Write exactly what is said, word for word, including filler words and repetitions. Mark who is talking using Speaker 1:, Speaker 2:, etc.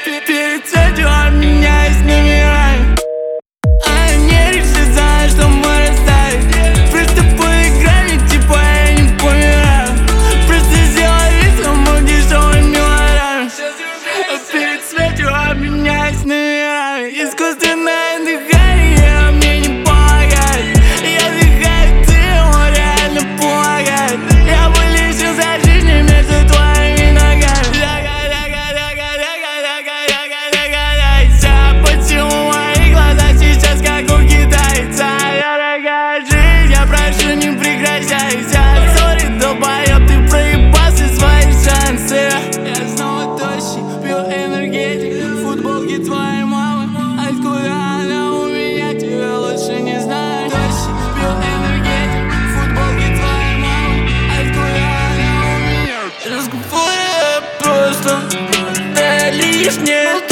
Speaker 1: Перед смертью обменяюсь номерами, а не решит, знаю, что мы расстались. Просто поиграли, типа я не помираю. Просто сделай вид, что мы в дешевой мелодраме. Перед смертью обменяюсь номерами. Искусственное дыхание мне не помогает. Я вдыхаю дым, он реально помогает. Я бы лишился жизни между твоими ногами. Почему мои глаза сейчас как у китайца? Дорогая жизнь, я прошу, не прекращайся. Сори, долбоёб, ты проебал все свои шансы. Я снова тощий, пью энергетик, футболки твоей мамы. Откуда она у меня, тебя лучше не знаю. Тощий, пью энергетик, футболки твоей мамы. Откуда она у меня? Разговоры просто да лишнее.